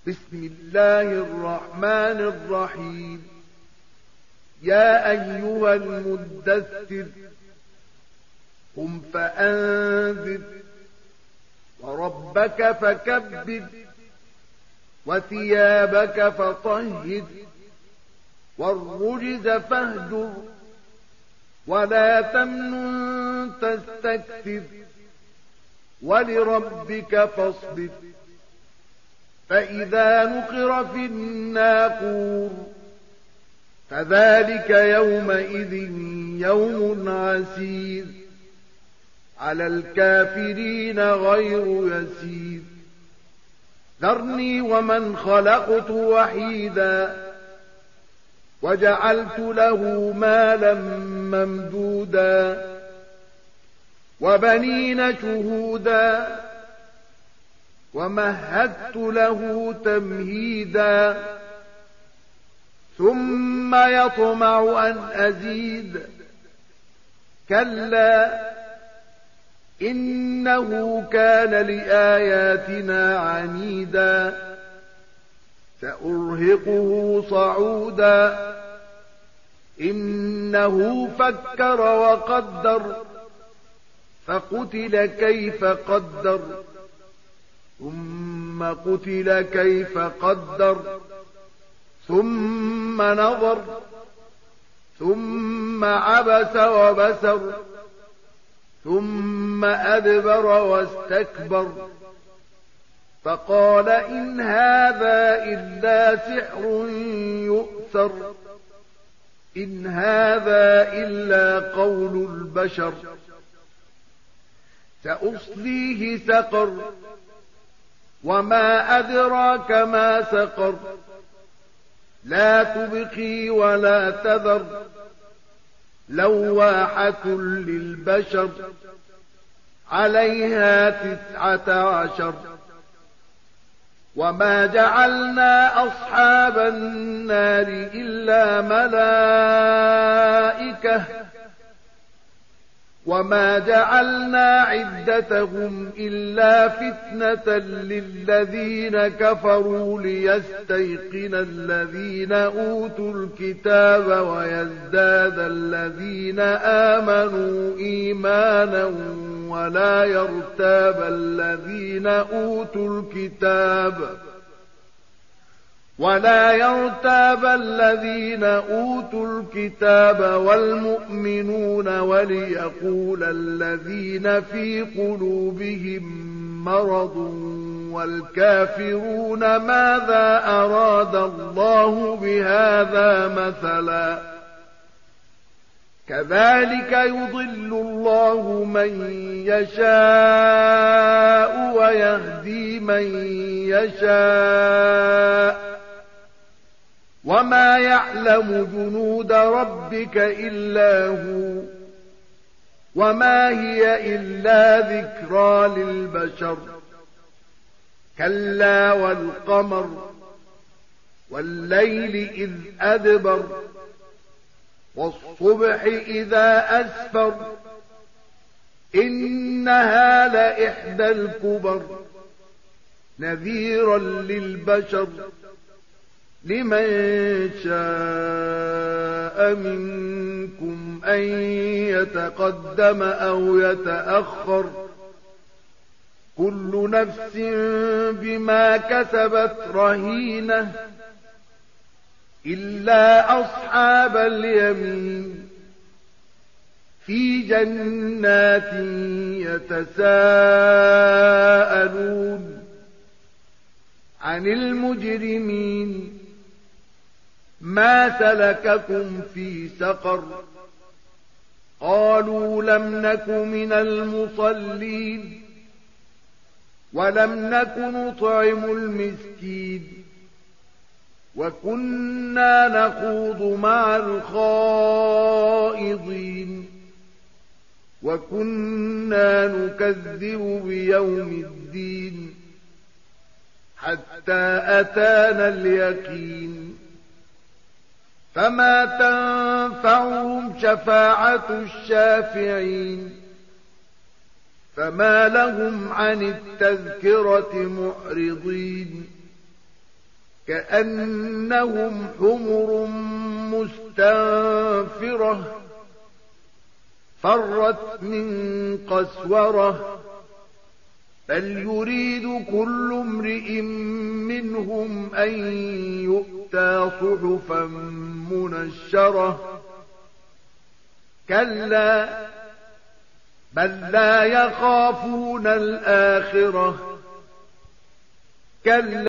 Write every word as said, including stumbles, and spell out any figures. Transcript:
بسم الله الرحمن الرحيم. يا أيها المدثر قم فأنذر وربك فكبر وثيابك فطهر والرجز فاهجر ولا تمنن تستكثر ولربك فاصبر. فإذا نقر في الناقور فذلك يومئذ يوم عسير على الكافرين غير يسير. ذرني ومن خلقت وحيدا وجعلت له مالا ممدودا وبنين شهودا ومهدت له تمهيدا ثم يطمع أن أزيد كلا إنه كان لآياتنا عنيدا سأرهقه صعودا إنه فكر وقدر فقتل كيف قدر ثم قتل كيف قدر ثم نظر ثم عبس وبسر ثم أدبر واستكبر فقال إن هذا إلا سحر يؤثر إن هذا إلا قول البشر سأصليه سقر وما أدراك ما سقر لا تبقي ولا تذر لواحة للبشر عليها تسعة عشر. وما جعلنا أصحاب النار إلا ملائكة وما جعلنا عدتهم إلا فتنة للذين كفروا ليستيقن الذين أوتوا الكتاب ويزداد الذين آمنوا إيمانا ولا يرتاب الذين أوتوا الكتاب ولا يرتاب الذين أوتوا الكتاب والمؤمنون وليقول الذين في قلوبهم مرض والكافرون ماذا أراد الله بهذا مثلا كذلك يضل الله من يشاء ويهدي من يشاء وما يعلم جنود ربك إلا هو وما هي إلا ذكرى للبشر. كلا والقمر والليل إذ أدبر والصبح إذا أسفر إنها لإحدى الكبر نذيرا للبشر لمن شاء منكم أن يتقدم أو يتأخر كل نفس بما كسبت رهينة إلا أصحاب اليمين في جنات يتساءلون عن المجرمين ما سلككم في سقر قالوا لم نك من المصلين ولم نك نطعم المسكين وكنا نخوض مع الخائضين وكنا نكذب بيوم الدين حتى أتانا اليقين فما تنفعهم شفاعة الشافعين فما لهم عن التذكرة معرضين كأنهم حمر مستنفرة فرت من قسورة بل يريد كل امرئ منهم أن يؤتى صحفا منشرة كلا بل لا يخافون الآخرة كلا